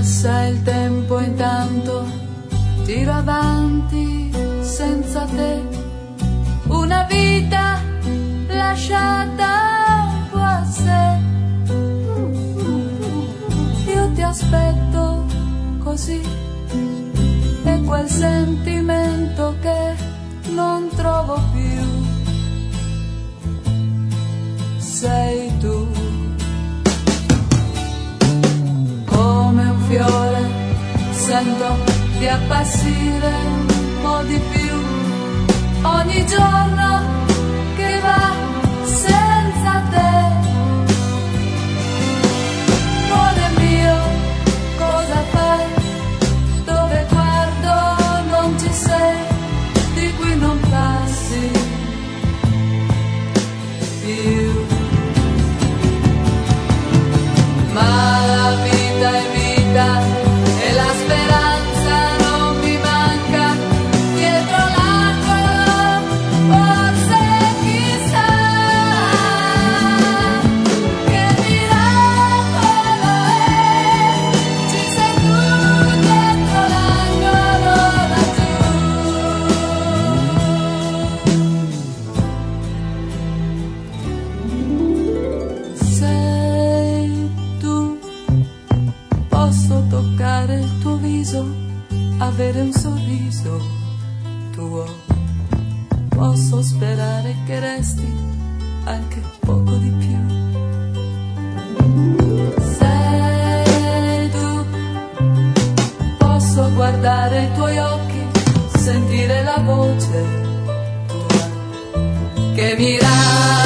Passa il tempo intanto, tiro avanti senza te, una vita lasciata un po' a sé. Io ti aspetto così, e quel sentimento che non trovo più sei tu. Come un fiore sento di appassire un po' di più ogni giorno che va senza te. Cuore mio, cosa fai? Dove guardo non ci sei, di qui non passi più. Ma la vita è vita e la speranza non mi manca, dietro l'angolo forse chissà che miracolo è, ci sei tu dietro l'angolo laggiù. Sei tu, posso toccare il tuo viso, avere un sorriso tuo, posso sperare che resti anche poco di più. Sei tu, posso guardare i tuoi occhi, sentire la voce tua che mi